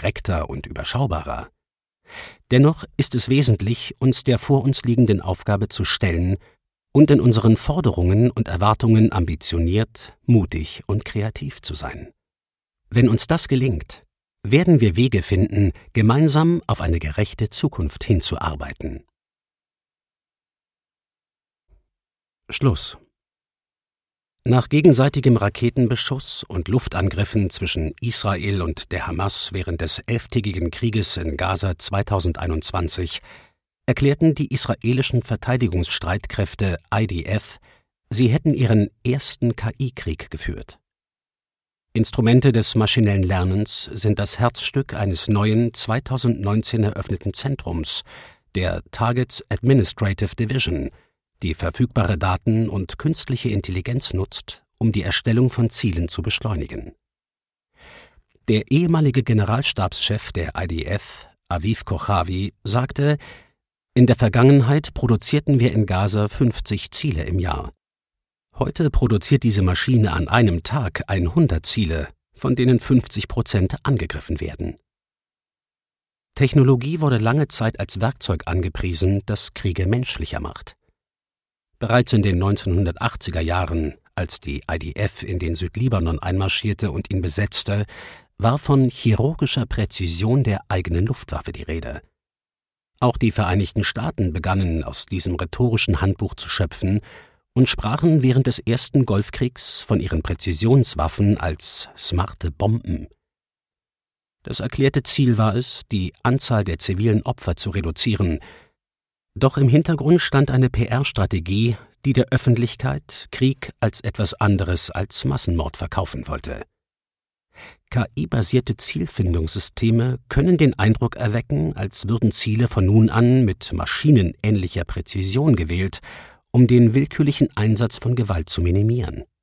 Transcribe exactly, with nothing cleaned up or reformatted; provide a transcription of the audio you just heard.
direkter und überschaubarer. Dennoch ist es wesentlich, uns der vor uns liegenden Aufgabe zu stellen und in unseren Forderungen und Erwartungen ambitioniert, mutig und kreativ zu sein. Wenn uns das gelingt, werden wir Wege finden, gemeinsam auf eine gerechte Zukunft hinzuarbeiten. Schluss. Nach gegenseitigem Raketenbeschuss und Luftangriffen zwischen Israel und der Hamas während des elftägigen Krieges in Gaza zweitausendeinundzwanzig erklärten die israelischen Verteidigungsstreitkräfte I D F, sie hätten ihren ersten K I-Krieg geführt. Instrumente des maschinellen Lernens sind das Herzstück eines neuen zweitausendneunzehn eröffneten Zentrums, der Targets Administrative Division, die verfügbare Daten und künstliche Intelligenz nutzt, um die Erstellung von Zielen zu beschleunigen. Der ehemalige Generalstabschef der I D F, Aviv Kochavi, sagte: In der Vergangenheit produzierten wir in Gaza fünfzig Ziele im Jahr. Heute produziert diese Maschine an einem Tag hundert Ziele, von denen fünfzig Prozent angegriffen werden. Technologie wurde lange Zeit als Werkzeug angepriesen, das Kriege menschlicher macht. Bereits in den neunzehnhundertachtziger Jahren, als die I D F in den Südlibanon einmarschierte und ihn besetzte, war von chirurgischer Präzision der eigenen Luftwaffe die Rede. Auch die Vereinigten Staaten begannen aus diesem rhetorischen Handbuch zu schöpfen und sprachen während des ersten Golfkriegs von ihren Präzisionswaffen als smarte Bomben. Das erklärte Ziel war es, die Anzahl der zivilen Opfer zu reduzieren. Doch im Hintergrund stand eine P R-Strategie, die der Öffentlichkeit Krieg als etwas anderes als Massenmord verkaufen wollte. K I-basierte Zielfindungssysteme können den Eindruck erwecken, als würden Ziele von nun an mit maschinenähnlicher Präzision gewählt, um den willkürlichen Einsatz von Gewalt zu minimieren.